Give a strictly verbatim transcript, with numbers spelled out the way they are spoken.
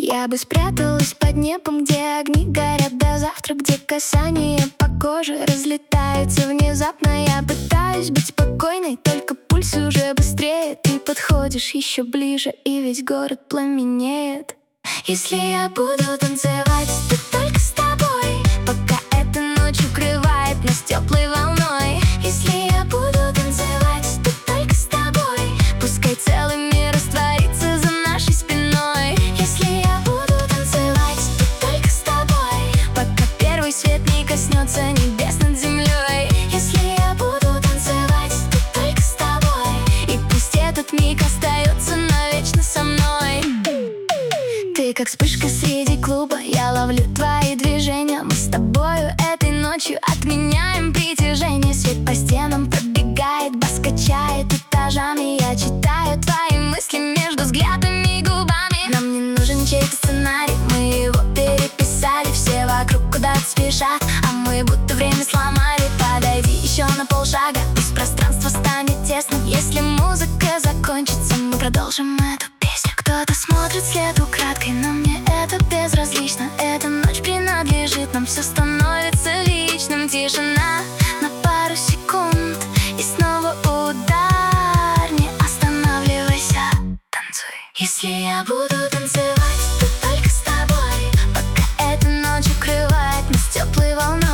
Я бы спряталась под небом, где огни горят до завтра, где касания по коже разлетаются внезапно. Я пытаюсь быть спокойной, только пульс уже быстрее. Ты подходишь еще ближе, и весь город пламенеет. Если я буду танцевать, то только с тобой, пока эта ночь укрывает нас теплой волной. Если я буду танцевать, то только с тобой, пускай целый мир растворится за нашей спиной. Если я буду танцевать, то только с тобой, пока первый свет не коснется небес над землей. Если я буду танцевать, то только с тобой, и пусть этот миг остается навечно со мной. Ты как вспышка среди клуба, я ловлю твои движения. Мы с тобою этой ночью отменяем притяжение. Свет по стенам пробегает, бас качает этажами. Я читаю твои мысли между взглядами и губами. Нам не нужен чей-то сценарий, мы его переписали. Все вокруг куда-то спешат, а мы будто время сломали. Подойди еще на полшага, пусть пространство станет тесным. Если музыка закончится, мы продолжим эту песню. Кто-то смотрит вслед украдкой, но мне это безразлично. Эта ночь принадлежит нам, все становится личным. Тишина на пару секунд, и снова удар. Не останавливайся, танцуй. Если я буду танцевать, то только с тобой, пока эта ночь укрывает нас теплой волной.